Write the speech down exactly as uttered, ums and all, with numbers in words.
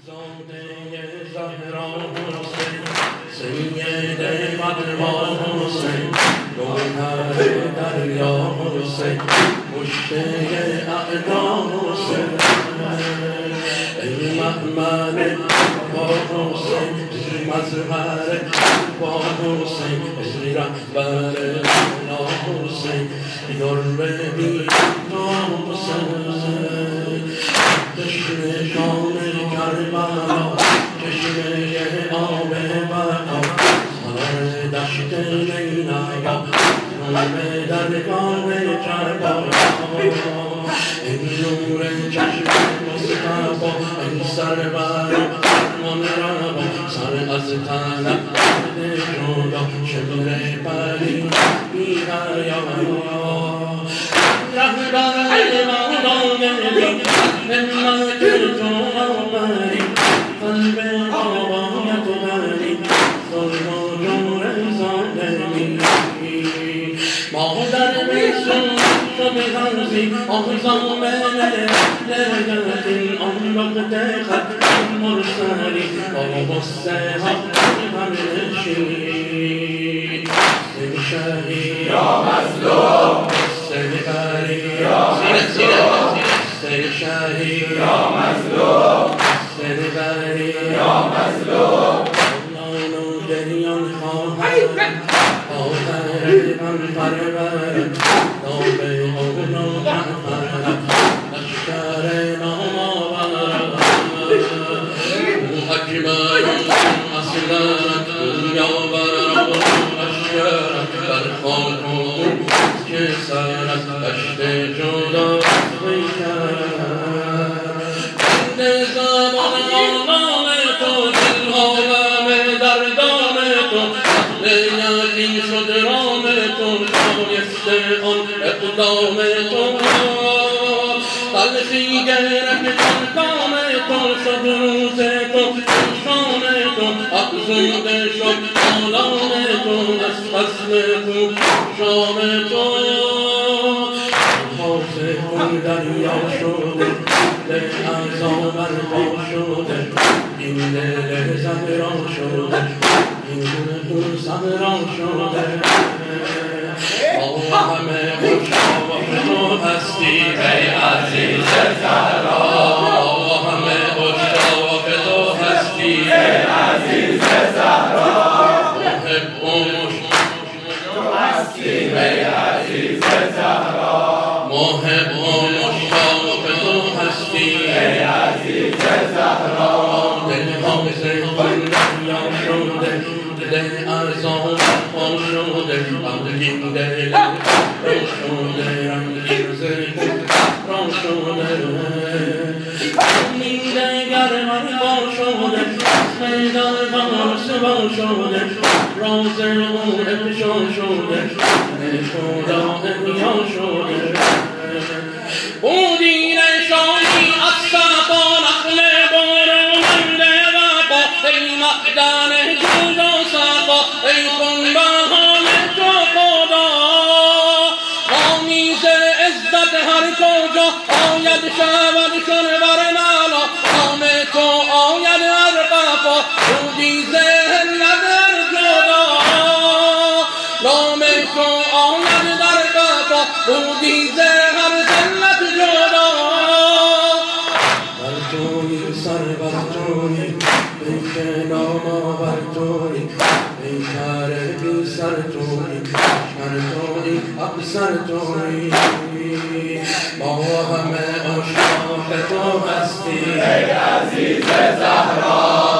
زاده زهرا حسین سید مدروا حسین گوهر دریا حسین مشته اعدا حسین ای محمل با حسین ای مظهر با حسین ای رهبر لا حسین در بی حسین چشم شام کربلا چشمه آب بقا سر دشت لیلا نام درگاه کربلا این نور چشم مصطفی این سرور فرمان روا سر از طلب جدا شبر پری بی حیا رهبر مولای همت تو آمدی قلب آبایت بری ظلم و جور ظالمی مادر بیسون شد غرزی آزام لگت آن وقت خط مرسلی آب السحاب همشی سر شهید یا مظلوم سر بری یا مظلوم سر شهید یا مظلوم سر بری یا مظلوم الله نو جریان خواهد آخر من پرورد نام اونو محمد لشکر نام آورد اکبر اصلا دنیا برد لشکر بر خاک که سر از دشت جدا بیکرد بند زمان آنان تو دلها غم دردان تو اهل یقین شد رام تو شایسته آن اقدام تو تلخی گرفت آن کام تو شد روز تو شام تو افزوده شد آلام تو از فصل تو شام تو خون دریا شده دل اعضا برپا شده این دل زهرا شده این خون صبرا شده با همه خوشحال تو هستی ای عزیز زهرا با همه خوشحال تو هستی ای عزیز زهرا محب و مشتاق تو هستی ای عزیز زهرا محب و مشتاق تو هستی ای عزیز زهرا دل حافظ خون دریا شده دل ارزان خون شده غمگین دل رو شده رنگین زخون را شده غمگین دگر مربا شده میدان غم سبا شده راز او افشا شده خدا احیا شده بودی نشانی از صفا نخل باروننده وفا ای مقدن جود و صفا ای خونبهان تو خدا آمیز عزت هر کجا آید شود چون بر نالا نام تو آید هر قفا بودی ذهن ندر جدا نام تو آید در قفا بودی ذهن ذلت جدا بر توی سر بر توی بیش نام بر توی بیشتر بی سر توی شر توی افسر توی با همه عشاق تو هستی ای عزیز زهرا